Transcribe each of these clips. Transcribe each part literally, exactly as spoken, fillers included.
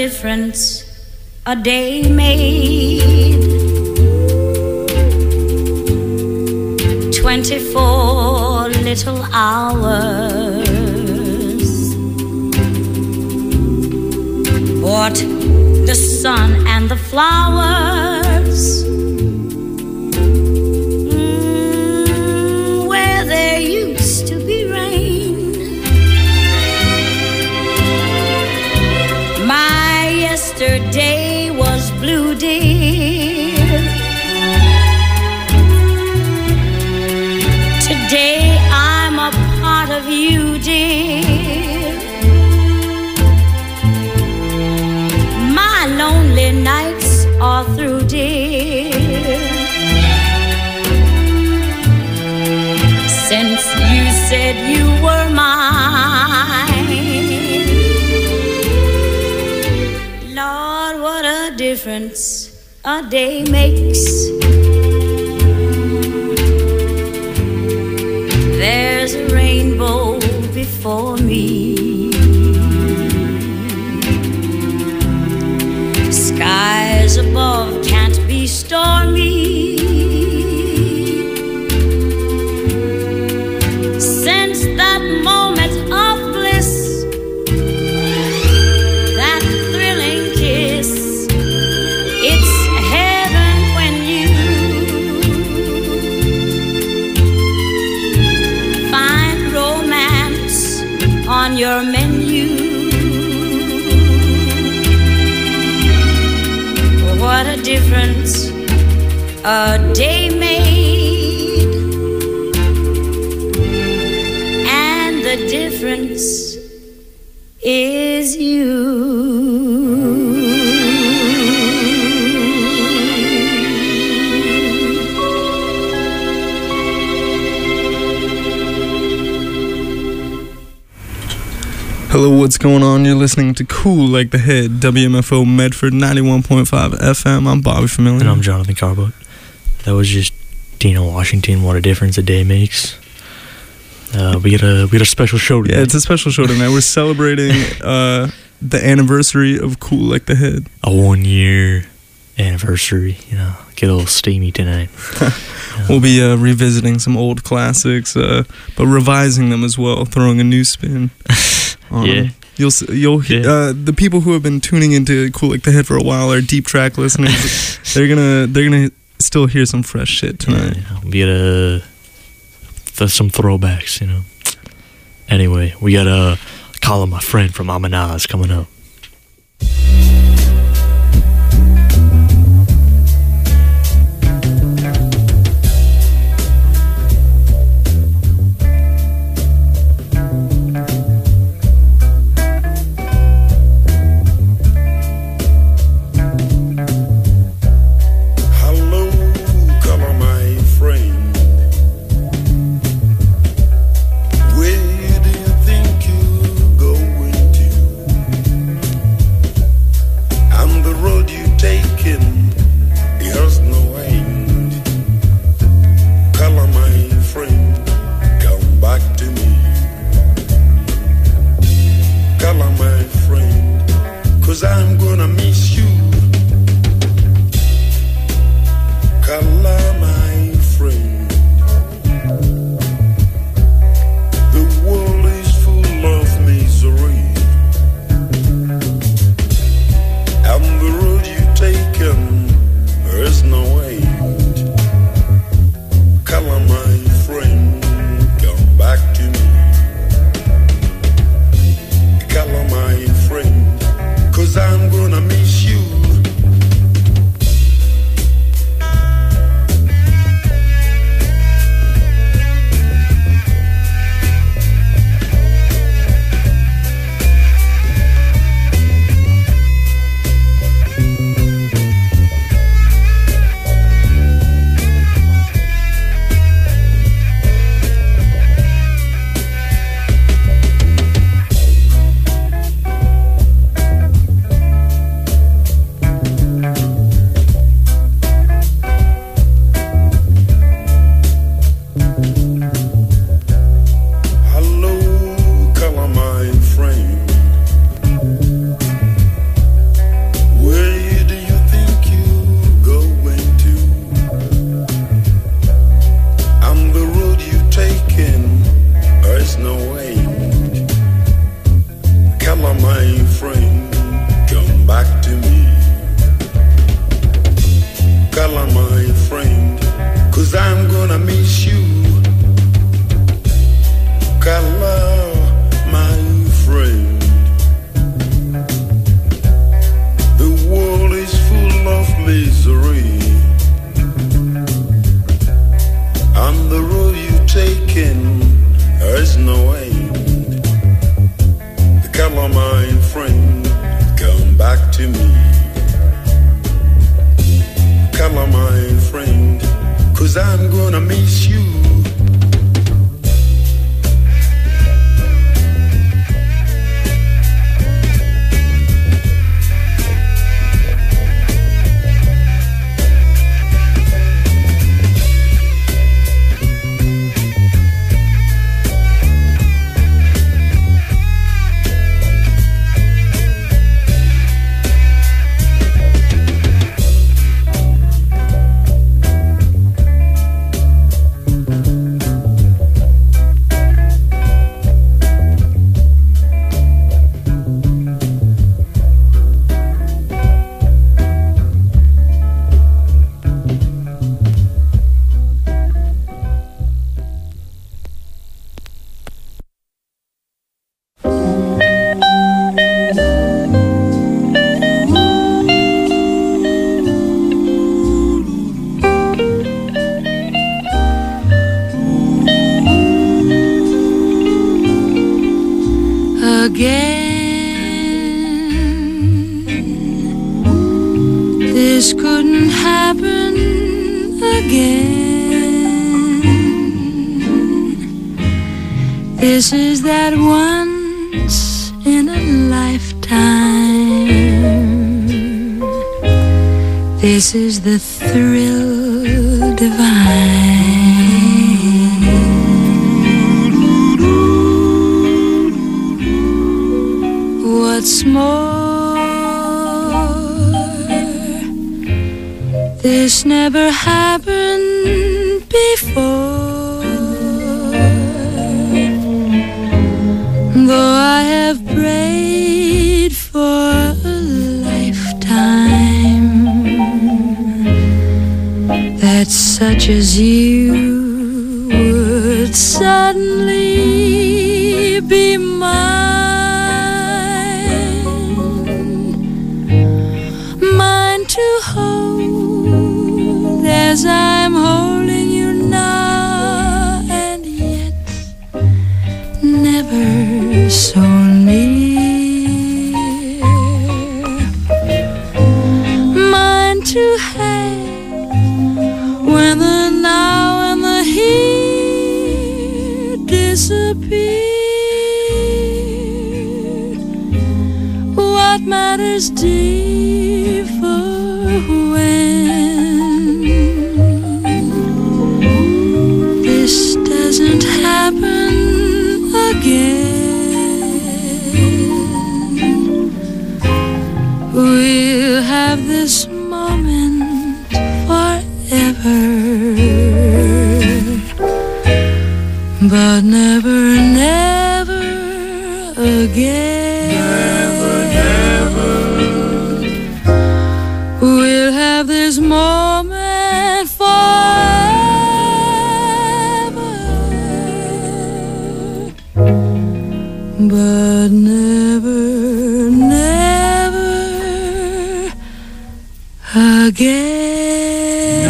difference a day made. Twenty-four little hours. What the sun and the flowers. Mm, where there used to be rain. My yesterday was blue, dear. Today I'm a part of you, dear. My lonely nights are through, dear. Since you said you were mine. Lord, what a difference a day makes. There's a rainbow before me. Skies above can't be stormy. Since that moment of bliss, that thrilling kiss, it's heaven when you find romance on your menu. What a difference a day made, and the difference is you. Hello, what's going on? You're listening to Cool Like the Head, W M F O Medford ninety-one point five F M. I'm Bobby Familiar. And I'm Jonathan Carboat. That was just Dino Washington, What a Difference a Day Makes. Uh, we got a we got a special show today. Yeah, it's a special show tonight. We're celebrating uh, the anniversary of Cool Like the Head. A one year anniversary, you know. Get a little steamy tonight. Yeah. We'll be uh, revisiting some old classics, uh, but revising them as well, throwing a new spin. Um, yeah, you'll you'll yeah. Uh, the people who have been tuning into Cool Like the Head for a while are deep track listeners. they're gonna they're gonna still hear some fresh shit tonight. Yeah, we got a th- some throwbacks, you know. Anyway, we got a Call of My Friend from Amanaz coming up. Where do you think you're going to? I'm gonna miss you. Carla, my friend. The world is full of misery, and the road you've taken has no end. Carla, my friend, come back to me. Carla, my friend, 'cause I'm gonna miss you. This couldn't happen again. This is that once in a lifetime. This is the thrill divine. What's more, this never happened before. Though I have prayed for a lifetime that such as you would suddenly be mine. To hold as I'm holding you now, and yet never so near. Mine to have when the now and the here disappear. What matters dear for when this doesn't happen again. We'll have this moment forever, but never, never again. Never, never. We'll have this moment forever, but never, never again.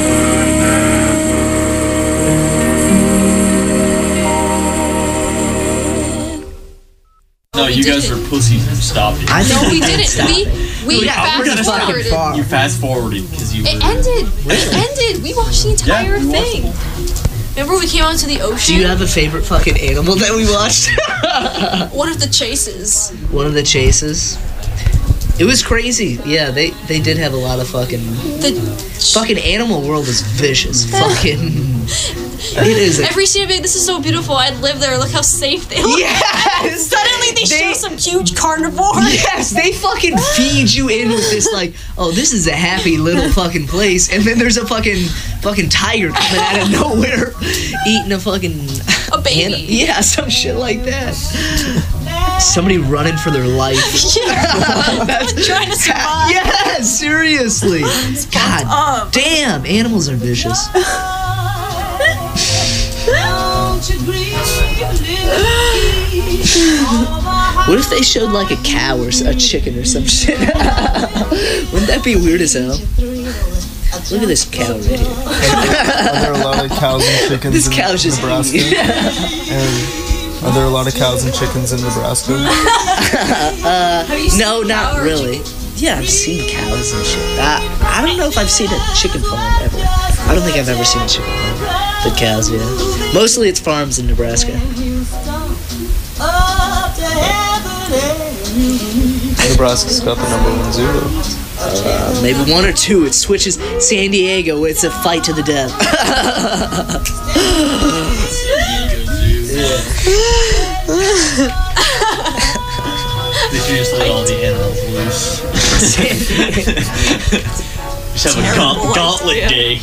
No, you guys are pussies. You stopped it. I know No, we didn't. We we Yeah, we're fast gonna forwarded. fucking You fast forwarded because you. It were- ended. It ended. We watched the entire Yeah, we watched thing. Remember we came onto the ocean? Do you have a favorite fucking animal that we watched? One of the chases. One of the chases. It was crazy. Yeah, they they did have a lot of fucking The fucking animal world is vicious. Fucking it is. A, every scene of it. This is so beautiful. I'd live there. Look how safe they look. yes. Suddenly they, They- show some huge carnivore. Yes, they fucking feed you in with this like, oh, this is a happy little fucking place, and then there's a fucking fucking tiger coming out of nowhere, eating a fucking A baby. an- yeah, some shit like that. Somebody running for their life. Yeah. That's Trying to survive. Yeah, seriously. God up. damn, animals are vicious. What if they showed like a cow or s- a chicken or some shit? Wouldn't that be weird as hell? Look at this cow right here. Are there a lot of cows and chickens This in cow's just Nebraska? eating. And are there a lot of cows and chickens in Nebraska? No, not really. Yeah, I've seen cows and shit. I, I don't know if I've seen a chicken farm ever. I don't think I've ever seen a chicken farm. But cows, yeah. Mostly it's farms in Nebraska. Nebraska's got the number one zoo though. Uh, maybe one or two. It switches. San Diego, it's a fight to the death. They should just let all the animals loose. Just have a gaunt- gauntlet day.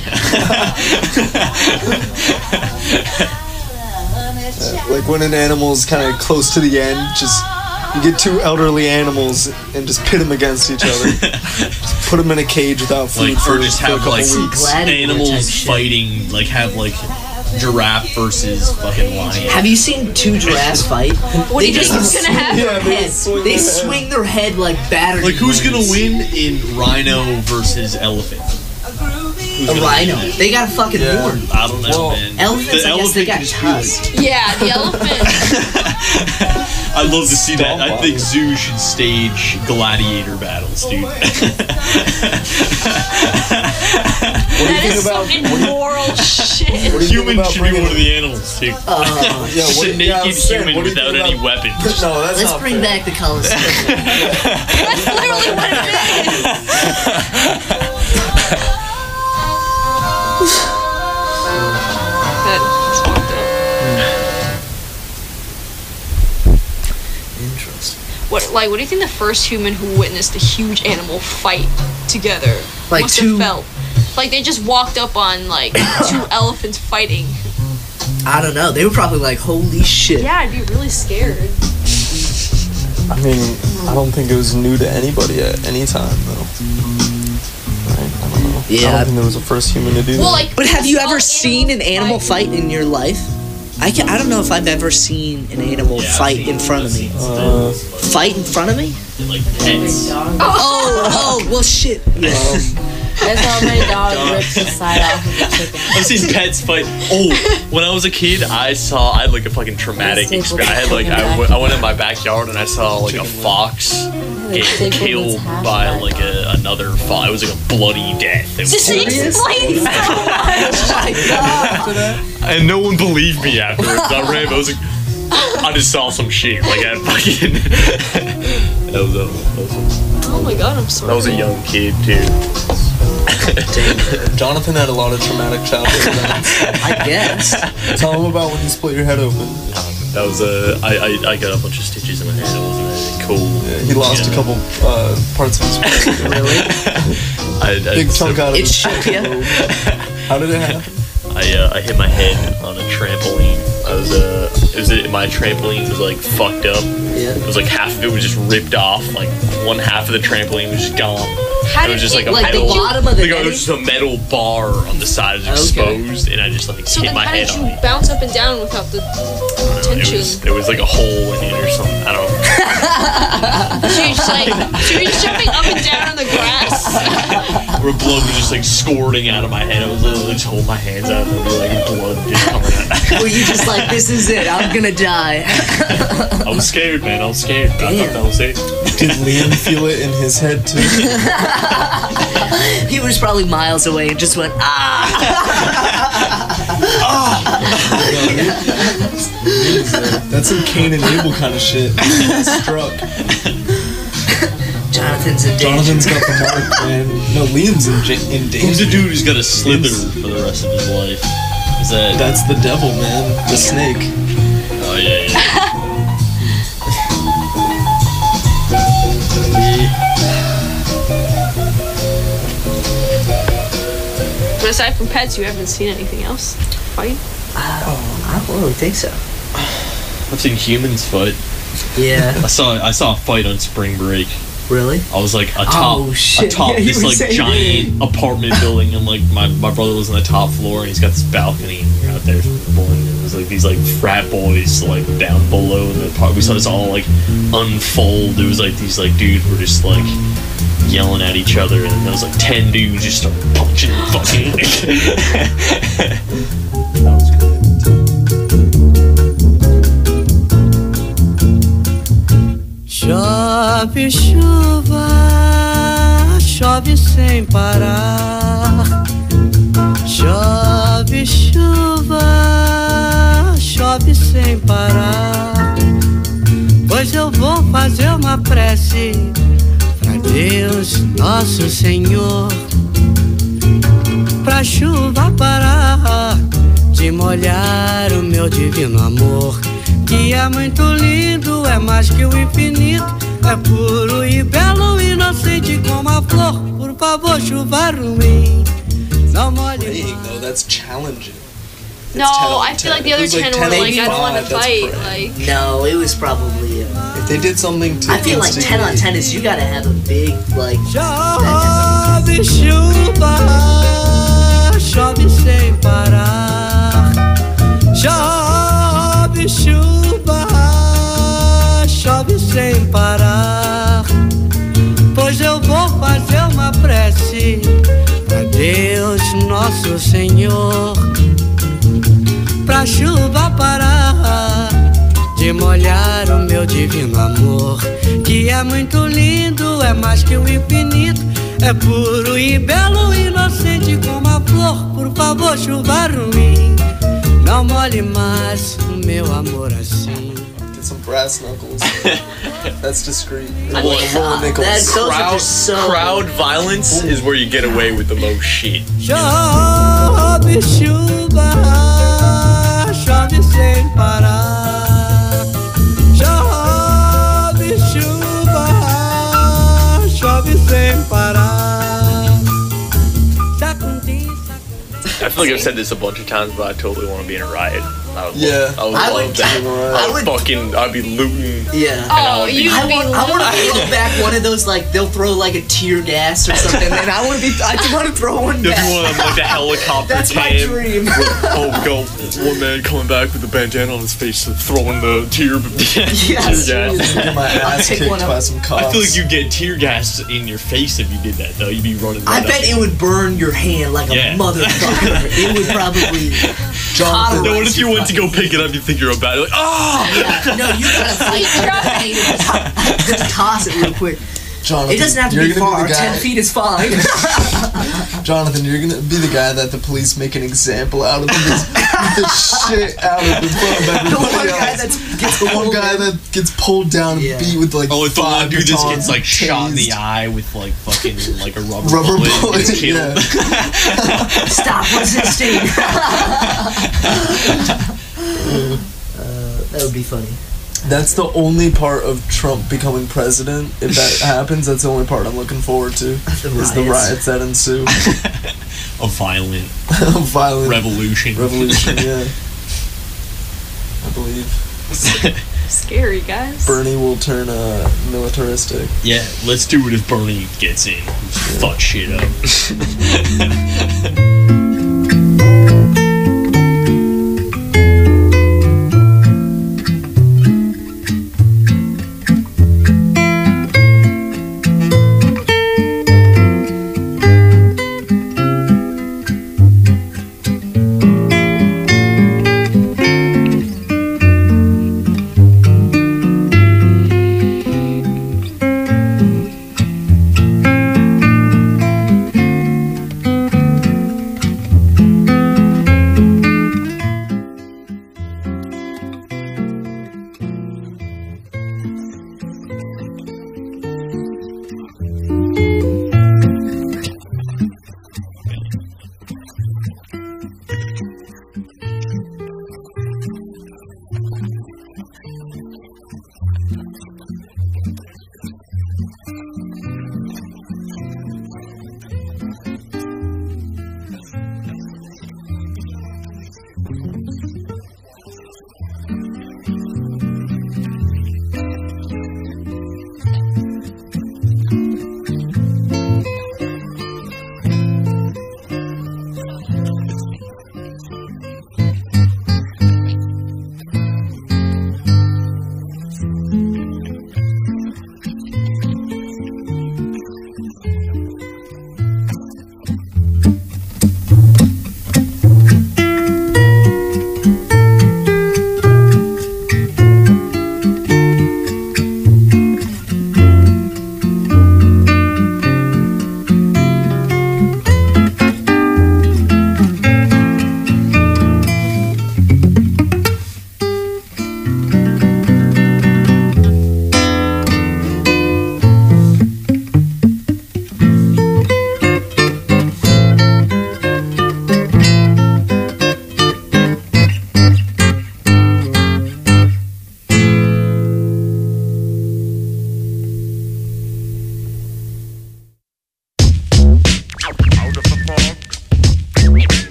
Like when an animal's kind of close to the end, just you get two elderly animals and just pit them against each other. Just put them in a cage without food Like, for, or just for a have couple like weeks. Gladiator type animals shit. fighting, like have like giraffe versus fucking lion. Have you seen two giraffes fight? What do you think is gonna happen? Yeah, they Head. swing They their head. swing their head like battered. Like who's gonna rings. win in rhino versus elephant? Who's A gonna rhino. win? They got a fucking Yeah. horn. I don't know, Well, man. Elephants, The I guess they elephant got can just be like- tusks. Yeah, the elephant. I'd love to see that. I Stomp think on it. zoos should stage gladiator battles, dude. That is about- some immoral shit. What do you think Humans about should be bringing- one of the animals, too. Uh, Yeah, Just what a do you- yeah, naked I'm saying, human what do you without think any about- weapons. No, that's let's not bring fair. back the Colosseum. That's literally what it is. That's fucked up. Interesting. What, like, what do you think the first human who witnessed a huge animal fight together Like must two- have felt? Like they just walked up on like two elephants fighting. I don't know. They were probably like, holy shit. Yeah, I'd be really scared. I mean, I don't think it was new to anybody at any time, though. Right? I don't know. I Yeah. don't think there was a first human to do Well, that. like, But have you all ever seen an animal fight in your life? I, can, I don't know if I've ever seen an animal Yeah, I've fight seen- in front of I've me. seen Uh, Fight in front of me? Like pets. Oh, oh, well, shit. Yeah. That's how my dog rips the side off of the chicken. I've seen pets fight. Oh, when I was a kid, I saw I had like a fucking traumatic Stapled experience. I had like I, w- I went in my backyard and I saw like a Chicken fox They get stapled its killed half by back. like a, another fox. It was like a bloody death. It was This explains so much. Oh my god. and no one believed me afterwards. I ran. I was like, I just saw some shit. Like I fucking. that was a that was a, Oh my god, I'm sorry. that was a young kid too. Jonathan had a lot of traumatic childhood events. I guess. Tell him about when you split your head open. That was a. I, I I got a bunch of stitches in my head. It wasn't anything cool. Yeah, he lost Yeah. a couple uh, parts of his body. Really? I, I, Big chunk out of It his shook ya? How did it happen? I uh, I hit my head on a trampoline. I was uh, it was uh, my trampoline was like fucked up. Yeah. It was like half of it was just ripped off. Like one half of the trampoline was just gone. How it was did just it- like a like the metal. bottom of the like, it netting? was just a metal bar on the side was Okay. exposed, and I just like So hit then my how head did on you it. bounce up and down without the It tension? was there was like a hole in it or something. I don't know. So you're just like, so you're just jumping up and down on the grass. Where blood was just like squirting out of my head. I was literally just holding my hands out and there was like blood just coming out. Were you just like, this is it, I'm gonna die? I was scared, man. I was scared. I Damn. thought that was it. Did Liam feel it in his head too? He was probably miles away and just went, ah! That's some Cain and Abel kind of shit. Struck. Jonathan's in danger. Jonathan's got the mark, man. No, Liam's in, j- in Who's the danger. dude who's got a slither for the rest of his life? Is that? That's the devil, man. The snake. Oh yeah. yeah. But aside from pets, you haven't seen anything else fight? I don't really think so. I've seen humans fight. Yeah. I saw I saw a fight on Spring Break. Really? I was like a top, Oh, shit. a top Yeah, you this were like saying giant apartment building, and like my, my brother was on the top floor, and he's got this balcony, and we're out there bowling. And it was like these like frat boys like down below in the park. We saw this all like unfold. It was like these like dudes were just like yelling at each other, and then there was like ten dudes just started punching and fucking. That was good. Chove chuva, chove sem parar. Chove chuva, chove sem parar. Pois eu vou fazer uma prece pra Deus Nosso Senhor, pra chuva parar de molhar o meu divino amor, que é muito lindo, é mais que o infinito, é puro e belo, inocente como a flor. Por favor, chuva ruim, não molhe Praying, mais. though, that's challenging. It's No, ten out of I feel like the ten. other If it was ten like were ten like, I don't want to eighty-five, that's fight. praying. Like, No, it was probably. Uh, If they did something to I feel like ten on instigate- ten is you gotta have a big like. Chove chuva, chove sem parar. Chove chuva, chove sem parar. Pois eu vou fazer uma prece pra Deus Nosso Senhor, pra chuva parar de molhar o meu divino amor, que é muito lindo, é mais que o infinito, é puro e belo, inocente como a flor. Por favor, chuva ruim, não molhe mais o meu amor assim. Get some brass knuckles. That's discreet. I Or mean, like a roll of uh, nickels. that's- those are Crowd, just so- crowd violence is where you get away with the most shit. Chove chuva, chove sem parar. Chove chuva, chove sem parar. Sacundim, sacundim. I feel like I've said this a bunch of times, but I totally want to be in a riot. I would Yeah. love, I would I love would- that. I would- fucking, I'd be looting. Yeah. oh, you I be want, I want to losing. throw back one of those, like, they'll throw, like, a tear gas or something, and I want to be, I want to throw one If back. you want like the helicopter That's my cam. dream. Oh, go one man coming back with a bandana on his face, and throwing the tear, Yes. tear gas. Get my I'll ass take kicked one up. by some cops. I feel like you get tear gas in your face if you did that though. You'd be running. I right bet up. it would burn your hand like a Yeah. motherfucker. It would probably. Jonathan, No, what if you went to go pick it up? You think you're about it, like, oh! Yeah, no, you gotta fight. Just toss it real quick. Jonathan, It doesn't have to you're be gonna far. Be the guy, Ten feet is fine. Jonathan, you're gonna be the guy that the police make an example out of. Just beat the shit out of in front of The everybody one guy else. that gets the one guy that gets pulled down and Yeah. beat with like Oh, if the five one dude just batons, gets like shot in the tased. eye with like fucking like a rubber, Rubber bullet, and bullet, gets killed. yeah. Stop resisting. uh, that would be funny. That's the only part of Trump becoming president. If that happens, that's the only part I'm looking forward to. The Is the riots. riots that ensue. A violent Violent revolution. revolution, yeah. I believe. Scary, guys. Bernie will turn uh, militaristic. Yeah, let's do it if Bernie gets in. Fuck shit up.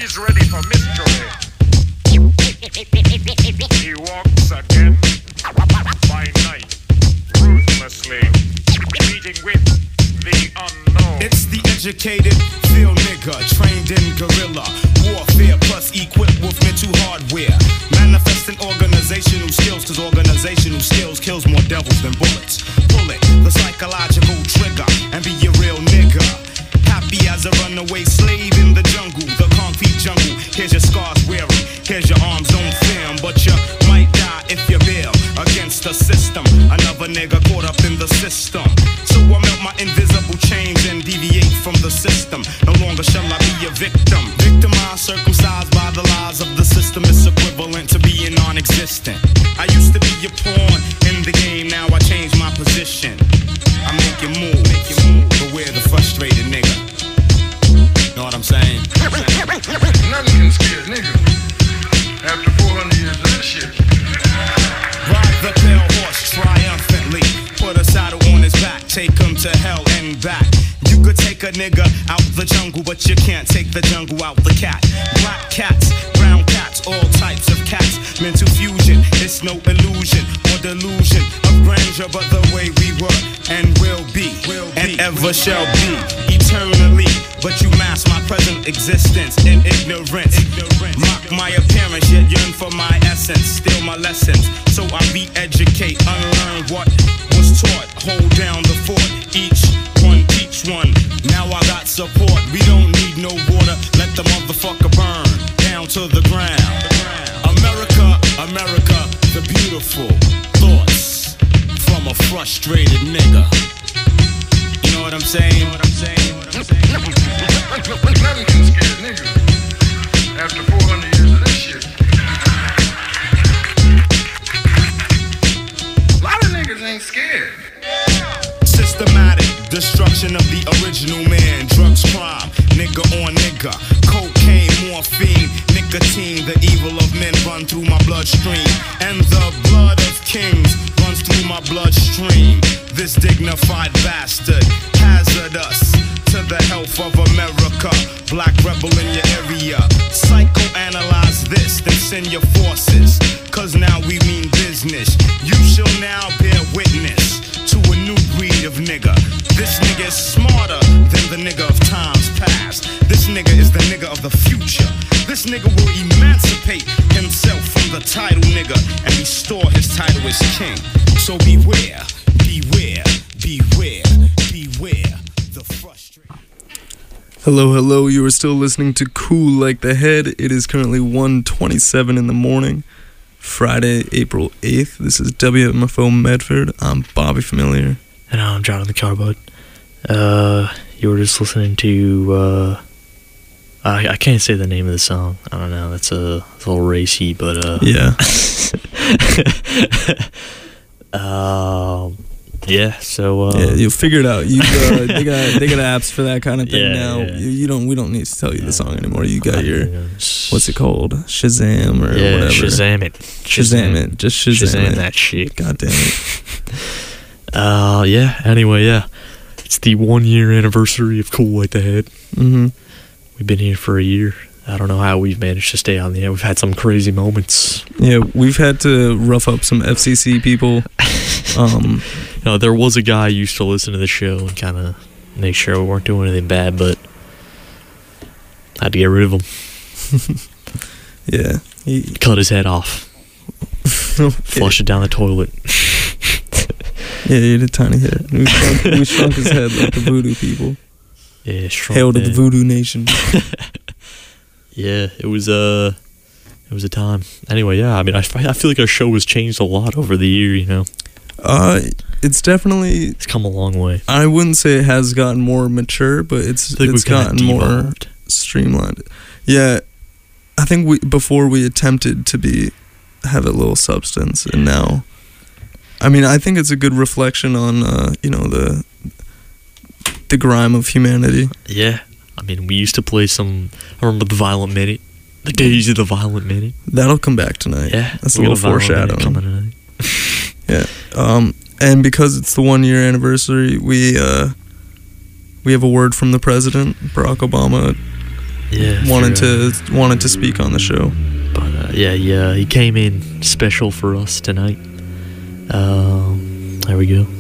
He's ready for mystery. He walks again by night, ruthlessly, meeting with the unknown. It's the educated field nigga, trained in guerrilla warfare, plus equipped with mental hardware. Manifesting organizational skills, cause organizational skills kills more devils than bullets. Pull it, the psychological trigger, and be a real nigga. Happy as a runaway slave in the jungle, the concrete jungle. Here's your scars weary, here's your arms don't film, but you might die if you bail against the system. Another nigga caught up in the system. So I melt my invisible chains and deviate from the system. No longer shall I be a victim. Victimized, circumcised by the lies of the system. It's equivalent to being non-existent. I used to be a pawn in the game, now I changed my position. I make you move, make you move, beware the frustrated nigga. Know what I'm saying? Nothing can scare nigga. After four hundred years of this shit. Ride the pale horse triumphantly. Put a saddle on his back, take him to hell and back. You could take a nigga out the jungle, but you can't take the jungle out the cat. Black cats, brown cats, all types of cats. Mental fusion, it's no illusion or delusion of grandeur, but the way we were and will be, will and be, ever shall be, eternally. But you mask my present existence in ignorance. ignorance. Mock my appearance, yet yearn for my essence. Steal my lessons, so I re-educate, unlearn what was taught. Hold down the fort, each one teach one. Now I got support. We don't need no water, let the motherfucker burn down to the ground. America, America, the beautiful thoughts from a frustrated nigga. You know what I'm saying? You know what I'm saying? You know what I'm saying? Nothing can scare nigga. After four hundred years of this shit. A lot of niggas ain't scared. Systematic destruction of the original man. Drugs, crime, nigga on nigga. Cocaine, morphine, nicotine. The evil of men run through my bloodstream, and the blood of kings runs through my bloodstream. This dignified bastard, hazardous to the health of America. Black rebel in your area. Psychoanalyze this, then send your forces, cause now we mean business. You shall now bear witness to a new breed of nigga. This nigga is smarter than the nigga of times past. This nigga is the nigga of the future. This nigga will emancipate himself from the title nigga and restore his title as king. So beware, beware, beware, beware the frustrated. Hello, hello, you are still listening to Cool Like the Head. It is currently one twenty-seven in the morning, Friday, April eighth. This is W M F O Medford. I'm Bobby Familiar. And I'm John the Carbode. Uh, you were just listening to, uh, I, I can't say the name of the song. I don't know, that's a, it's a little racy, but, uh. Yeah. um, yeah, so, uh. Yeah, you'll figure it out. You uh, they got they got apps for that kind of thing yeah, now. Yeah. You, you don't we don't need to tell you yeah. the song anymore. You got your, know. what's it called? Shazam or yeah, whatever. Shazam it. Shazam, Shazam it. Just Shazam, Shazam it. that shit. God damn it. Uh, yeah, anyway, yeah. It's the one year anniversary of Cool Like the Head. Mm-hmm. We've been here for a year. I don't know how we've managed to stay on the air. We've had some crazy moments. Yeah, we've had to rough up some F C C people. Um, you know, there was a guy who used to listen to the show and kind of make sure we weren't doing anything bad, but I had to get rid of him. Yeah. He, Cut his head off. Okay. Flush it down the toilet. Yeah, he had a tiny head. We shrunk, we shrunk his head like the voodoo people. Yeah, shrunk. Hail to man. the voodoo nation. Yeah, it was uh, it was a time. Anyway, yeah, I mean, I, I feel like our show has changed a lot over the year, you know? Uh, it's definitely... It's come a long way. I wouldn't say it has gotten more mature, but it's like it's gotten more streamlined. Yeah, I think we before we attempted to be have a little substance, and now... I mean, I think it's a good reflection on, uh, you know, the the grime of humanity. Yeah. I mean, we used to play some... I remember the Violent Minute. The days of the Violent Minute. That'll come back tonight. Yeah. That's a little foreshadowing. Coming tonight. Yeah. Um, and because it's the one year anniversary, we uh, we have a word from the president. Barack Obama Yeah, wanted true. to wanted to speak on the show. But uh, yeah, yeah, he came in special for us tonight. Um, there we go.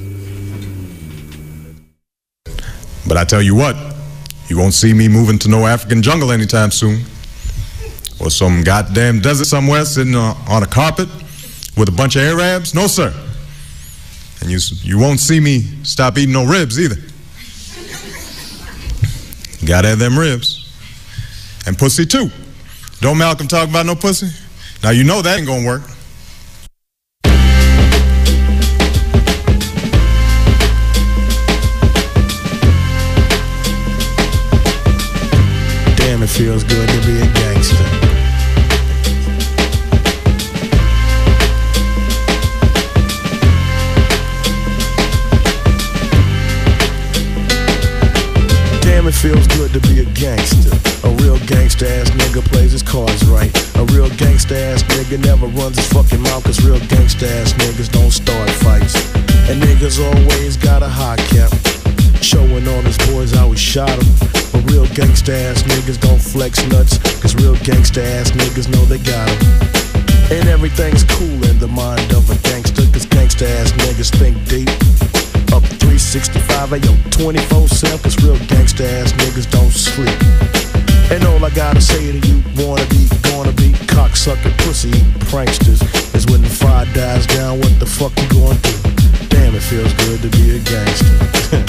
But I tell you what, you won't see me moving to no African jungle anytime soon. Or some goddamn desert somewhere sitting on, on a carpet with a bunch of Arabs. No, sir. And you, you won't see me stop eating no ribs either. Gotta have them ribs. And pussy too. Don't Malcolm talk about no pussy? Now you know that ain't gonna work. Damn, it feels good to be a gangster. Damn, it feels good to be a gangster. A real gangster ass nigga plays his cards right. A real gangster ass nigga never runs his fucking mouth, cause real gangster ass niggas don't start fights. And niggas always got a high cap, showing all his boys how he shot him. But real gangsta ass niggas don't flex nuts, cause real gangsta ass niggas know they got him. And everything's cool in the mind of a gangster, cause gangsta ass niggas think deep. Up three sixty-five, ayo, twenty-four seven, cause real gangsta ass niggas don't sleep. And all I gotta say to you, wanna be, gonna be, cocksucking, pussy eating pranksters, is when the fire dies down, what the fuck you gonna do? Damn, it feels good to be a gangster.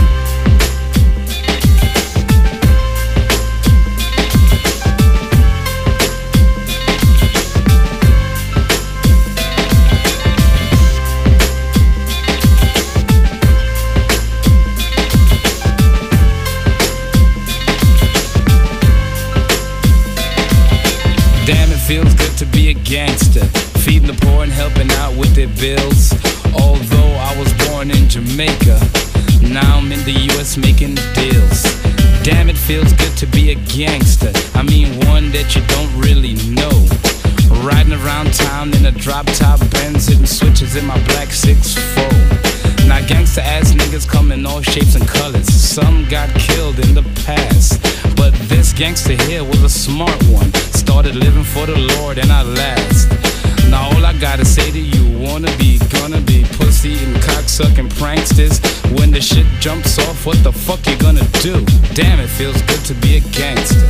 Feels good to be a gangster, feeding the poor and helping out with their bills. Although I was born in Jamaica, now I'm in the U S making deals. Damn, it feels good to be a gangster. I mean one that you don't really know. Riding around town in a drop top Benz, hitting switches in my black six four. Now gangster ass niggas come in all shapes and colors. Some got killed in the past, but this gangster here was a smart one. Started living for the Lord and I last. Now all I gotta say to you, wanna be, gonna be, pussy and cocksucking pranksters. When the shit jumps off, what the fuck you gonna do? Damn, it feels good to be a gangster.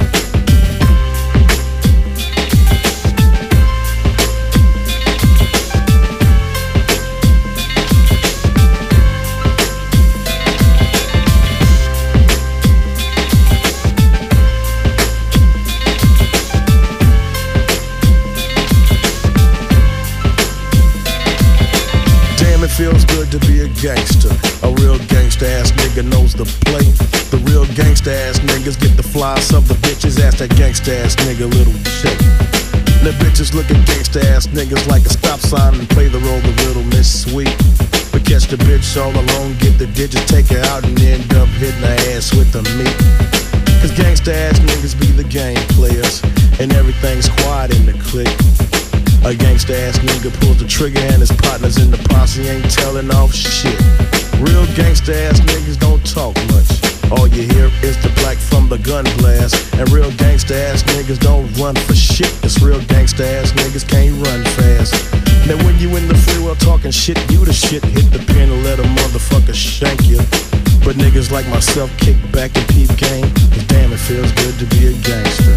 Feels good to be a gangster. A real gangsta ass nigga knows the play. The real gangsta ass niggas get the flies of the bitches. Ask that gangsta ass nigga little shit. The bitches look at gangsta ass niggas like a stop sign and play the role of Little Miss Sweet. But catch the bitch all alone, get the digits, take her out and end up hitting her ass with the meat. Cause gangsta ass niggas be the game players, and everything's quiet in the clique. A gangsta ass nigga pulls the trigger and his partners in the posse ain't telling off shit. Real gangsta ass niggas don't talk much. All you hear is the black from the gun blast. And real gangsta ass niggas don't run for shit. Cause real gangsta ass niggas can't run fast. Now when you in the free world talking shit, you the shit. Hit the pen and let a motherfucker shank you. But niggas like myself kick back and peep game. Cause damn, it feels good to be a gangster.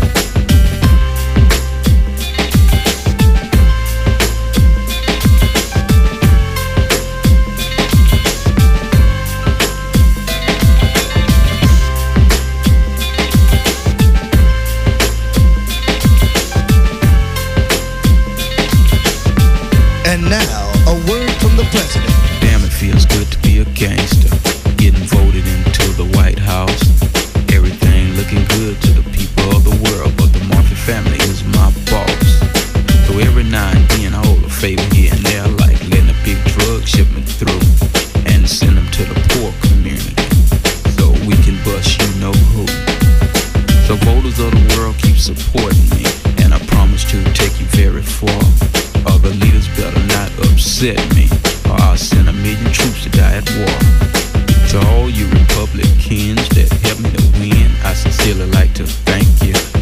And now, a word from the president. Damn, it feels good to be a gangster. Getting voted into the White House. Everything looking good to the people of the world, but the Murphy family is my boss. So every now and then I hold a favor here and there, like letting a big drug shipment through and send them to the poor community, so we can bust you know who. So voters of the world, keep supporting me, and I promise to take you very far. Other leaders better not upset me, or I'll send a million troops to die at war. To all you Republicans that helped me to win, I sincerely like to thank you.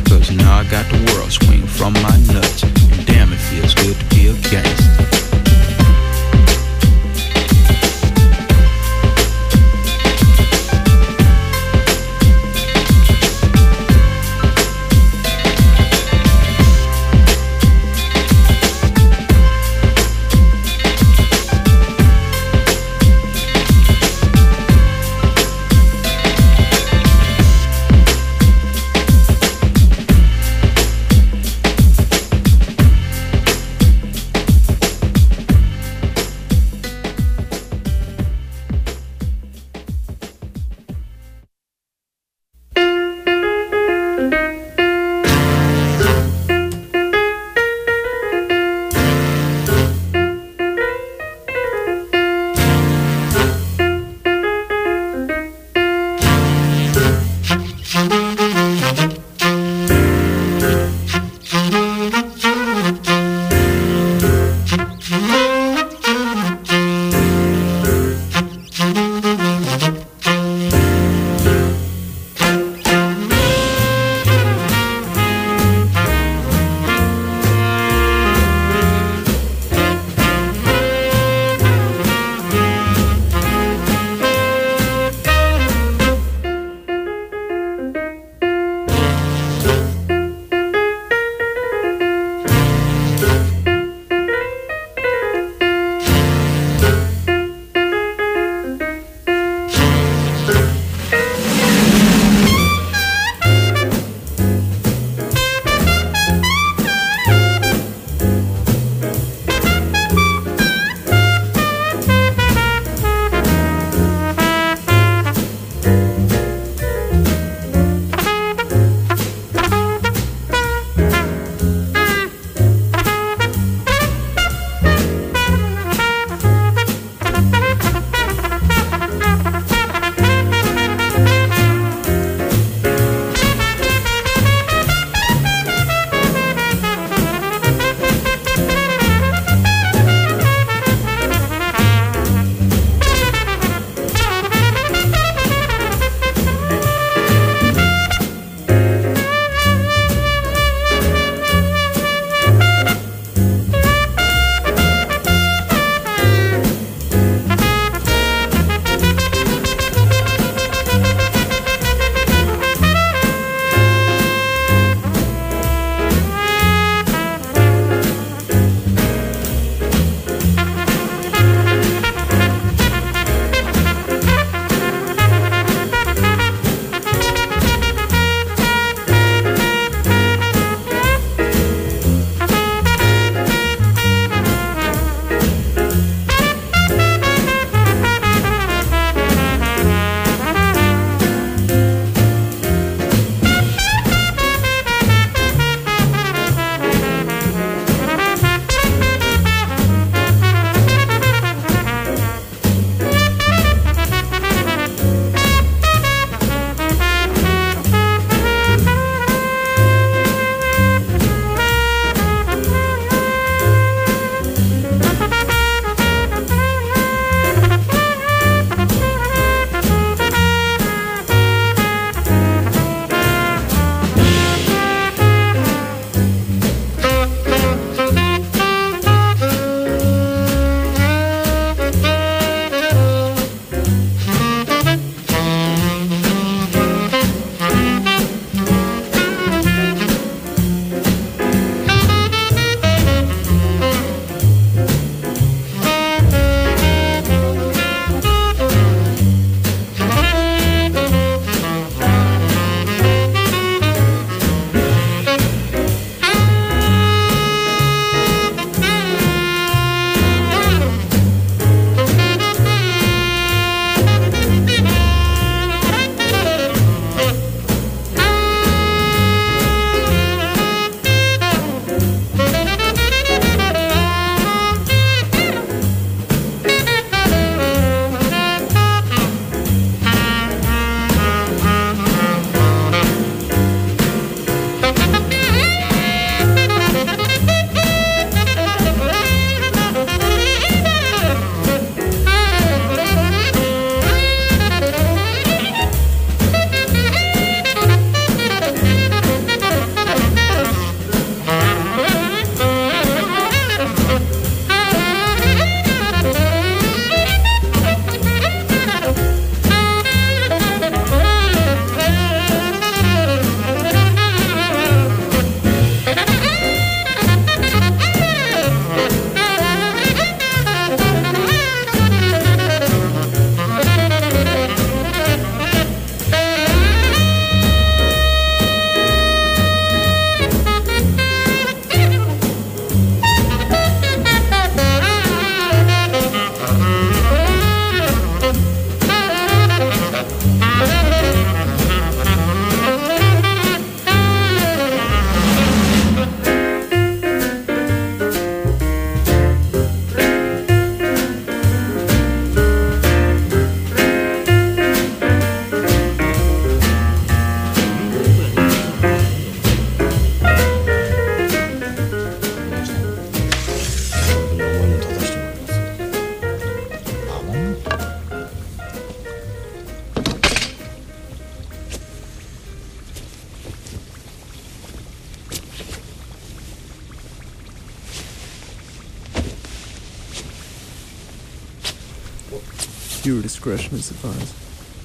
Viewer discretion is advised.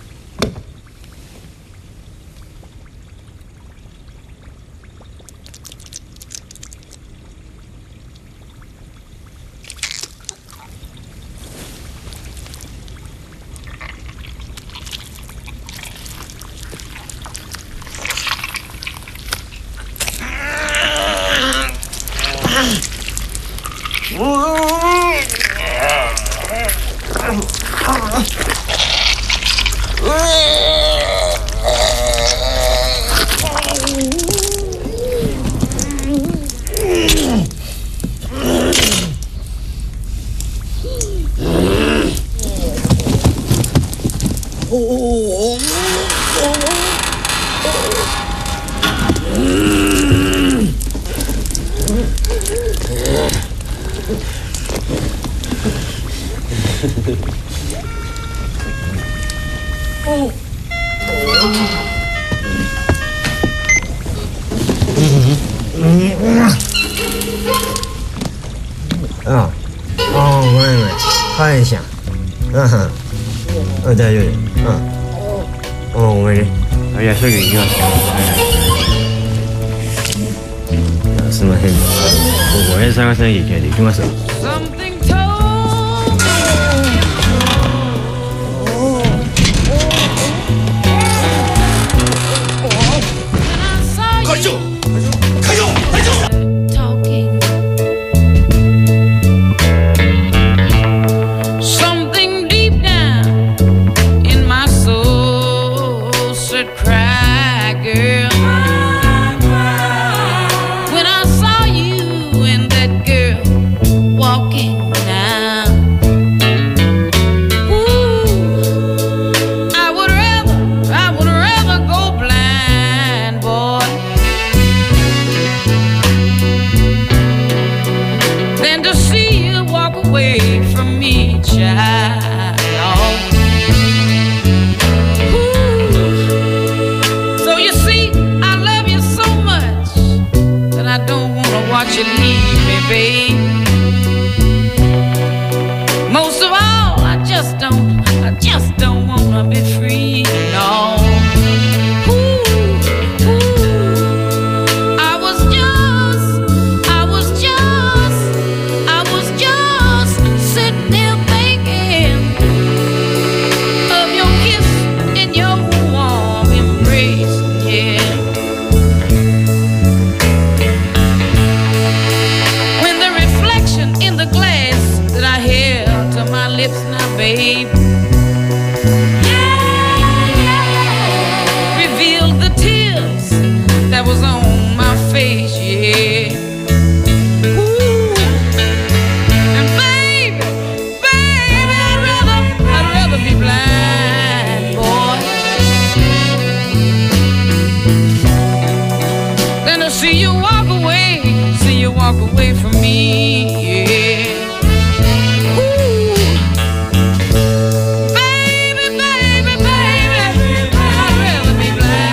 어, 어, 왜, 왜, 화이샤, 아하, 어, 다녀요, 어, 어, 왜, 아, 야, 저기 이거, 야, すみません、ここへ探さなきゃいけないで行きます。 Something deep down in my soul said, cry, girl. When I saw you and that girl walking down, ooh, I would rather, I would rather go blind, boy, than to see you walk away from me, child. Ooh. So you see, I love you so much that I don't wanna watch you leave me, babe. Most of all, I just don't, I just don't wanna be free, no. I was just, I was just, I was just sitting there thinking of your kiss and your warm embrace, yeah. When the reflection in the glass that I held to my lips now, babe, revealed the tears that was on my face, yeah. Ooh. And baby, baby, I'd rather, I'd rather be blind, boy, than to see you walk away, see you walk away from me, yeah. Ooh. Baby, baby, baby, I'd rather be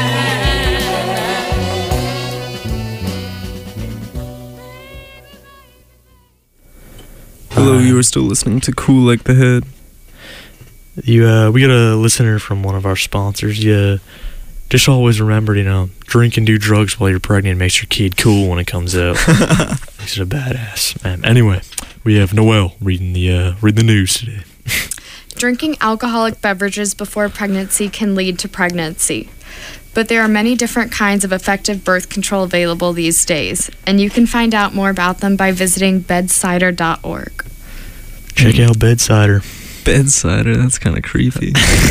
Hello, you are still listening to Cool Like the Head. You, uh, we got a listener from one of our sponsors. You just always remember, you know, drink and do drugs while you're pregnant makes your kid cool when it comes out. Makes it a badass, man. Anyway, we have Noelle reading the uh, read the news today. Drinking alcoholic beverages before pregnancy can lead to pregnancy. But there are many different kinds of effective birth control available these days, and you can find out more about them by visiting bedsider dot org. Check out Bedsider. Bedsider, that's kind of creepy.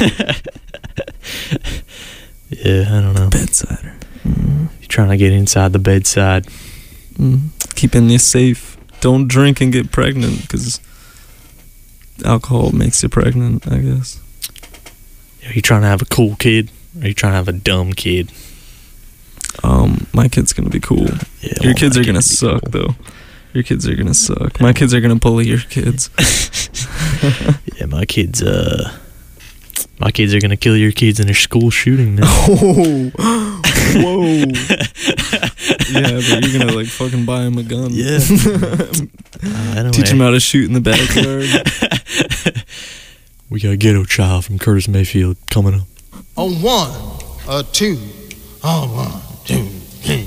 Yeah, I don't know. Bedsider. Mm. You're trying to get inside the bedside. Mm. Keeping you safe. Don't drink and get pregnant, because alcohol makes you pregnant, I guess. Are you trying to have a cool kid? Or are you trying to have a dumb kid? Um, my kid's gonna be cool. Yeah, your well, kids my are gonna kid suck, cool. though. Your kids are gonna suck. My kids are gonna bully your kids. Yeah, my kids, uh... My kids are gonna kill your kids in a school shooting now. Oh! Whoa! Yeah, but you're gonna, like, fucking buy him a gun. Yeah. uh, anyway. Teach him how to shoot in the backyard. We got Ghetto Child from Curtis Mayfield coming up. On one, a two, on one, two, three.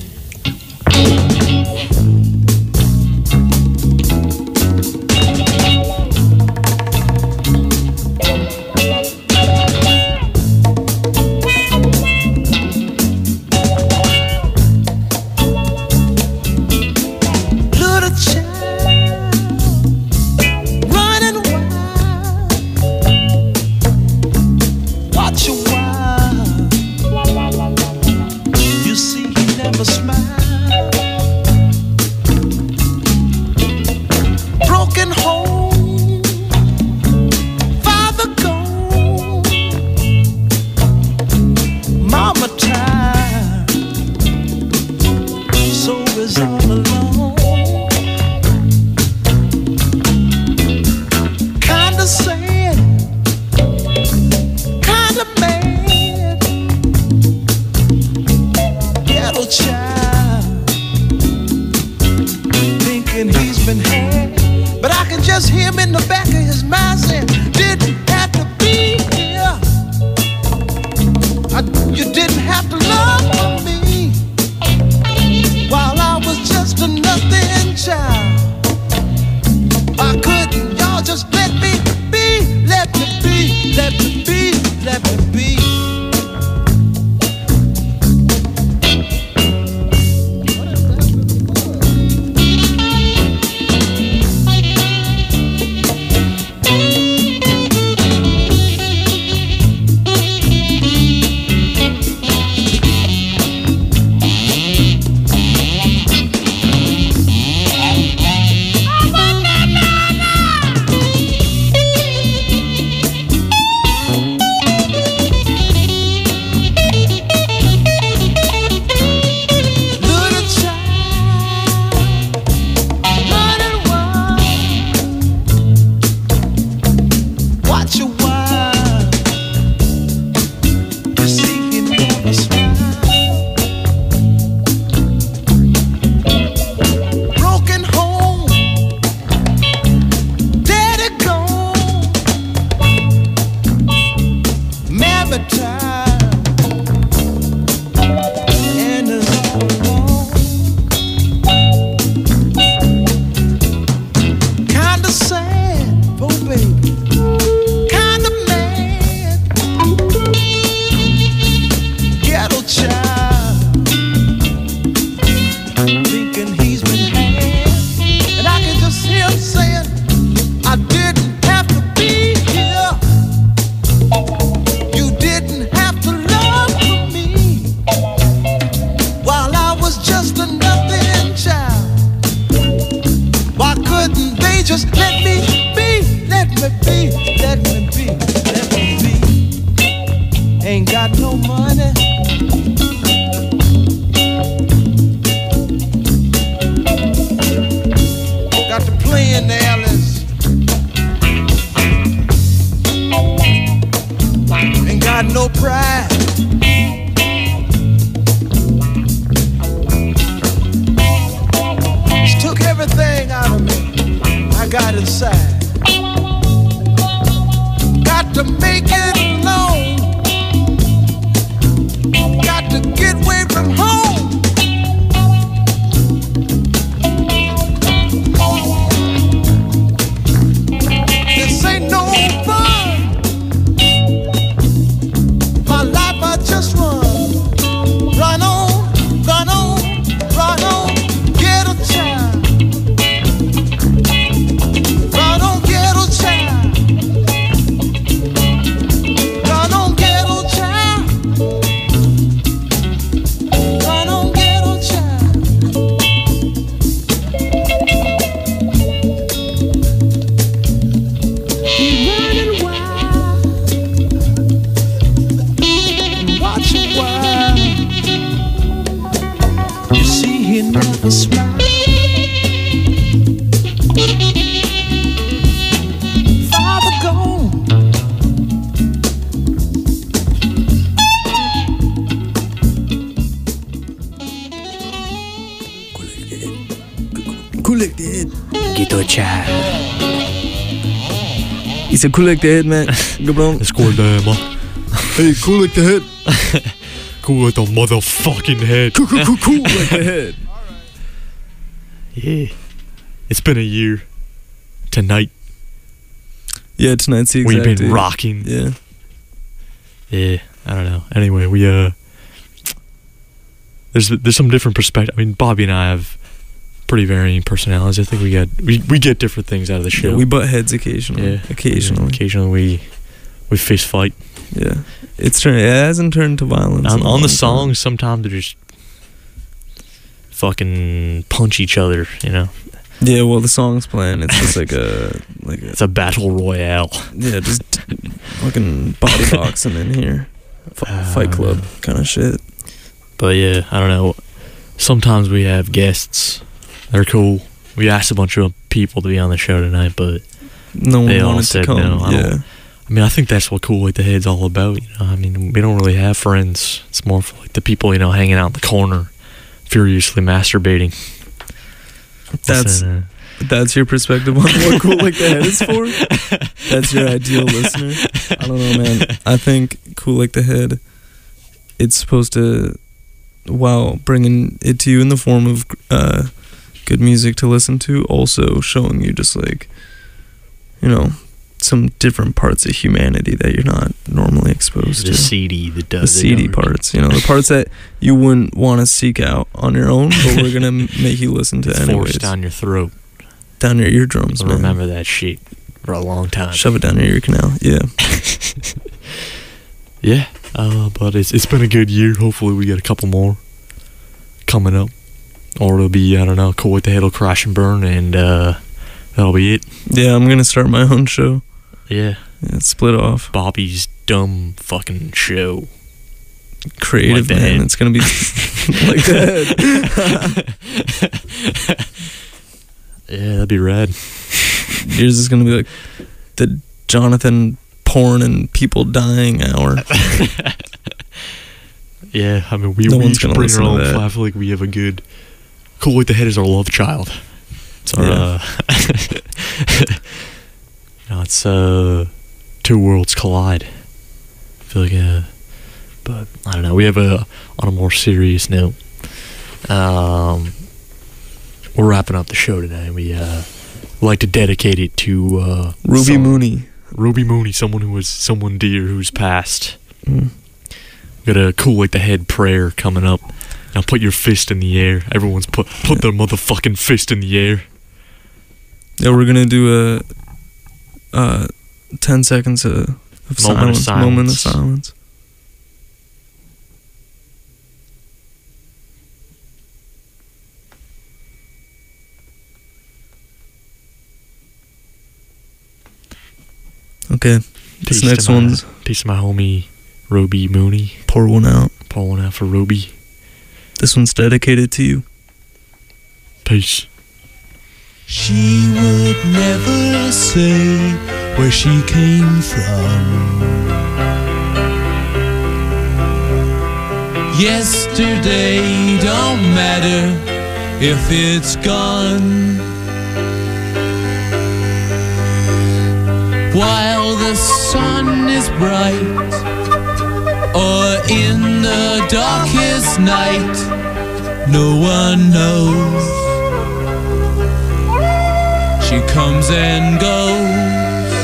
He said, cool like the head, man. Skål, man. Hey, cool like the head. Cool like the motherfucking head. Cool, cool, cool, cool like the head. Yeah. It's been a year. Tonight. Yeah, tonight's the exact We've been date. rocking. Yeah. Yeah, I don't know. Anyway, we, uh... There's there's some different perspective. I mean, Bobby and I have pretty varying personalities. I think we get we, we get different things out of the show. Yeah, we butt heads occasionally. Yeah, occasionally. Occasionally we we fist fight. Yeah, it's turned. It hasn't turned to violence. On, in a on the long songs, time. sometimes they just fucking punch each other. You know. Yeah, well, the song's playing. It's just like a like a, it's a battle royale. Yeah, just fucking body boxing in here, F- Fight Club kind of shit. But yeah, I don't know. Sometimes we have guests. They're cool. We asked a bunch of people to be on the show tonight, but no one they all wanted said to come. no. I, yeah. don't, I mean, I think that's what Cool Like the Head's all about. You know, I mean, we don't really have friends. It's more for like the people, you know, hanging out in the corner, furiously masturbating. That's Listen, uh, that's your perspective on what Cool Like the Head is for. That's your ideal listener. I don't know, man. I think Cool Like the Head, it's supposed to, while bringing it to you in the form of uh, good music to listen to, also showing you just like, you know, some different parts of humanity that you're not normally exposed the to. seedy that does The seedy it. parts, you know, the parts that you wouldn't want to seek out on your own, but we're gonna m- make you listen to It's anyways. forced down your throat. Down your eardrums, I'll man. remember that shit for a long time. Shove it down your ear canal. Yeah. Yeah, uh, but it's it's been a good year. Hopefully we get a couple more coming up. Or it'll be, I don't know, Cool With The Head will crash and burn, and uh, that'll be it. Yeah, I'm gonna start my own show. Yeah. Yeah, split off. Bobby's dumb fucking show. Creative, Like the man. Head. It's gonna be like the head. Yeah, that'd be rad. Yours is gonna be like the Jonathan porn and people dying hour. Yeah, I mean, we, No we one's each gonna bring listen our to own. that. I feel like we have a good. Cool With The Head is our love child. It's our, Yeah. uh, no, it's, uh, two worlds collide. I feel like, uh, but I don't know. We have a, on a more serious note, um, we're wrapping up the show tonight. We, uh, like to dedicate it to, uh, Ruby some- Mooney. Ruby Mooney, someone who was someone dear who's passed. Mm. Got a Cool Like the Head prayer coming up. Now put your fist in the air. Everyone's put put their motherfucking fist in the air. Yeah, we're gonna do a uh ten seconds of, of Moment of silence. Moment of silence. silence. Okay. This Peace next to my, one's peace to my homie Ruby Mooney. pour one out. Pour one out for Ruby. This one's dedicated to you. Peace. She would never say where she came from. Yesterday don't matter if it's gone. While the sun is bright, or in the darkest night, no one knows. She comes and goes.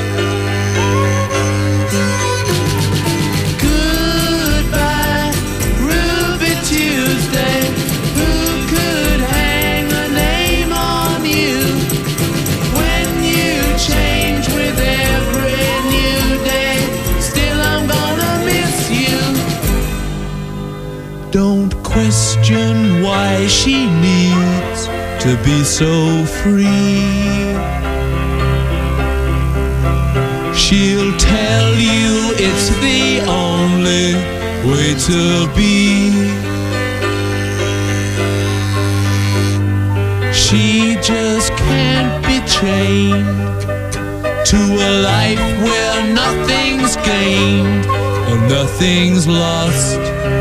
Goodbye, Ruby Tuesday. Who could hang a name on you when you change with every new day? Still, I'm gonna miss you. Don't question why she needs to be so free. She'll tell you it's the only way to be. She just can't be chained to a life where nothing's gained and nothing's lost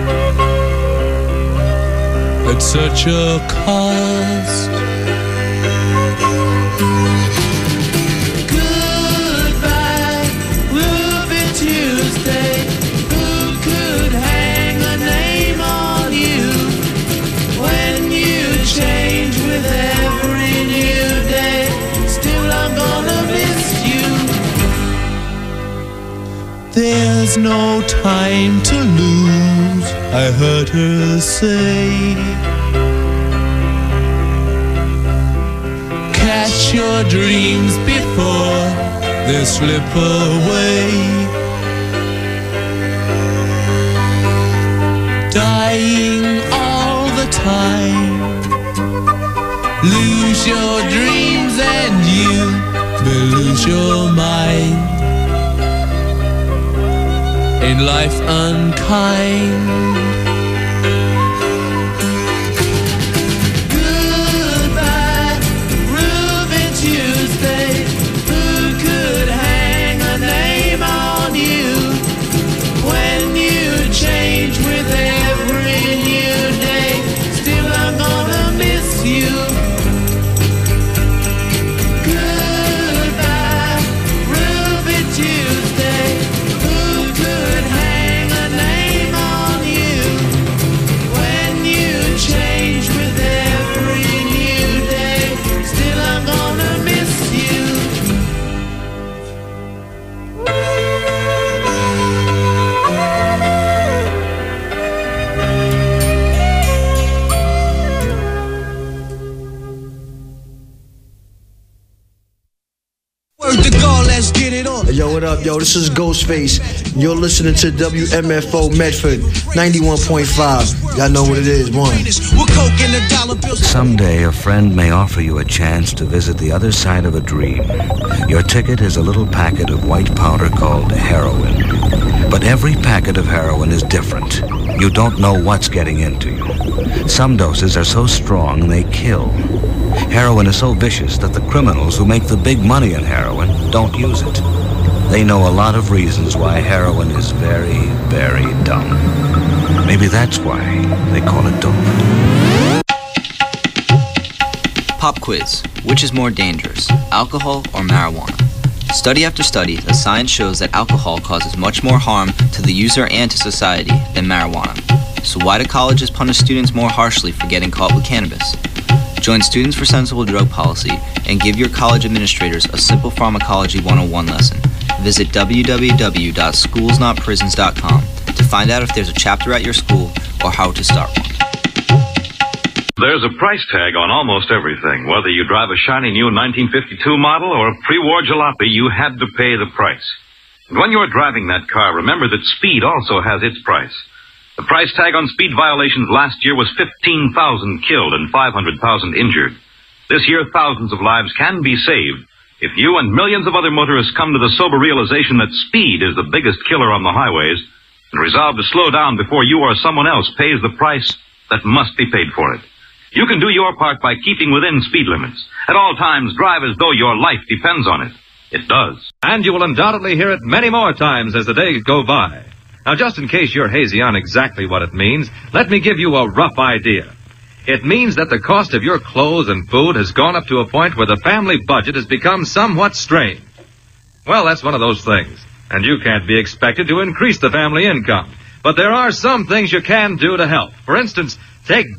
at such a cost. Goodbye, There's no time to lose, I heard her say. Catch your dreams before they slip away. Dying all the time. Lose your dreams and you will lose your mind. Ain't life unkind? Goodbye, Ruby Tuesday. Who could hang a name on you when you change with every new day? Still I'm gonna miss you. Goodbye, Ruby Tuesday. Who could hang a name on you when you change with every new day? Still I'm gonna miss you. Word to God, let's get it on. Hey, yo, what up, yo? This is Ghostface. You're listening to W M F O Medford ninety-one point five. Y'all know what it is, one. Someday a friend may offer you a chance to visit the other side of a dream. Your ticket is a little packet of white powder called heroin. But every packet of heroin is different. You don't know what's getting into you. Some doses are so strong they kill. Heroin is so vicious that the criminals who make the big money in heroin don't use it. They know a lot of reasons why heroin is very, very dumb. Maybe that's why they call it dope. Pop quiz. Which is more dangerous, alcohol or marijuana? Study after study, the science shows that alcohol causes much more harm to the user and to society than marijuana. So why do colleges punish students more harshly for getting caught with cannabis? Join Students for Sensible Drug Policy and give your college administrators a simple pharmacology one oh one lesson. Visit w w w dot schools not prisons dot com to find out if there's a chapter at your school or how to start one. There's a price tag on almost everything. Whether you drive a shiny new nineteen fifty-two model or a pre-war jalopy, you had to pay the price. And when you're driving that car, remember that speed also has its price. The price tag on speed violations last year was fifteen thousand killed and five hundred thousand injured. This year, thousands of lives can be saved if you and millions of other motorists come to the sober realization that speed is the biggest killer on the highways and resolve to slow down before you or someone else pays the price that must be paid for it. You can do your part by keeping within speed limits. At all times, drive as though your life depends on it. It does. And you will undoubtedly hear it many more times as the days go by. Now, just in case you're hazy on exactly what it means, let me give you a rough idea. It means that the cost of your clothes and food has gone up to a point where the family budget has become somewhat strained. Well, that's one of those things, and you can't be expected to increase the family income. But there are some things you can do to help. For instance, take